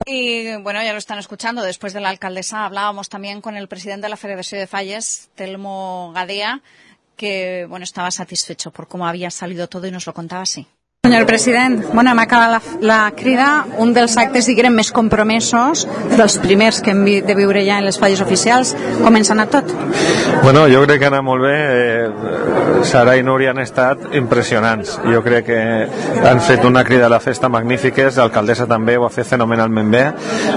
Y bueno, ya lo están escuchando, después de la alcaldesa hablábamos también con el presidente de la Federación de Falles, Telmo Gadea, que bueno, estaba satisfecho por cómo había salido todo y nos lo contaba así. Senyor president, bueno, hem acabat la crida, un dels actes, diguem, més compromesos, dels primers que hem de viure ja en les falles oficials. Com ens ha anat tot? Bueno, jo crec que ha anat molt bé. Sara i Núria han estat impressionants. Jo crec que han fet una crida a la festa magnífiques, l'alcaldessa també ho ha fet fenomenalment bé.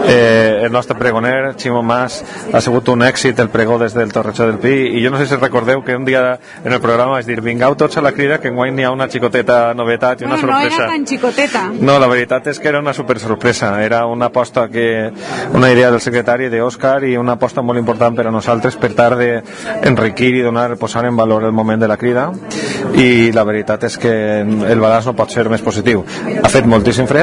El nostre pregoner, Ximo Mas, ha sigut un èxit el pregó des del Torrejo del Pi, i jo no sé si recordeu que un dia en el programa vaig dir, vingueu tots a la crida, que enguany n'hi ha una xicoteta novetat i una sorpresa. No era tan xicoteta. No, la veritat és que era una super sorpresa. Era una aposta una idea del secretari d'Òscar i una aposta molt important per a nosaltres per tal d'enriquir i posar en valor el moment de la crida, i la veritat és que el balanç no pot ser més positiu. Ha fet moltíssim fred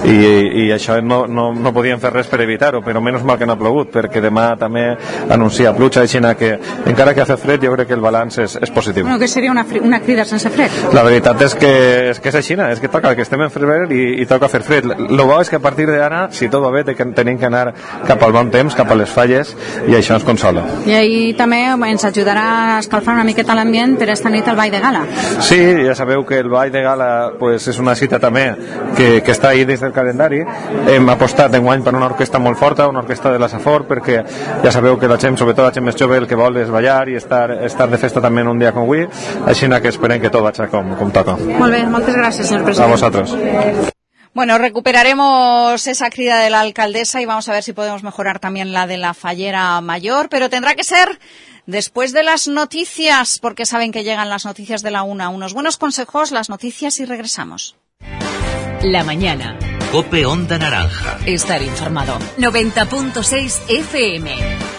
i això no podíem fer res per evitar-ho, però menys mal que no ha plogut, perquè demà també anuncia pluja, així que encara que ha fet fred jo crec que el balanç és positiu. Bueno, què seria una crida sense fred? La veritat és que és així, és que toca que estem en febrer i toca fer fred. Lo bo és que a partir d'ara, si tot va bé, tenim que anar cap al bon temps, cap a les falles, i això ens consola. I ahir també ens ajudarà a escalfar una miqueta l'ambient per esta nit al Ball de Gala. Sí, ja sabeu que el Ball de Gala pues, és una cita també que està ahí dins del calendari. Hem apostat enguany per una orquestra molt forta, una orquestra de la Safor, perquè ja sabeu que la gent, sobretot la gent més jove, el que vol és ballar i estar de festa també en un dia com avui, així que esperem que tot vagi com toca. Molt bé, moltes gràcies, senyor president. A vosotros. Bueno, recuperaremos esa crida de la alcaldesa y vamos a ver si podemos mejorar también la de la Fallera Mayor, pero tendrá que ser después de las noticias, porque saben que llegan las noticias de la una. Unos buenos consejos, las noticias y regresamos. La mañana. COPE Onda Naranja. Estar informado. 90.6 FM.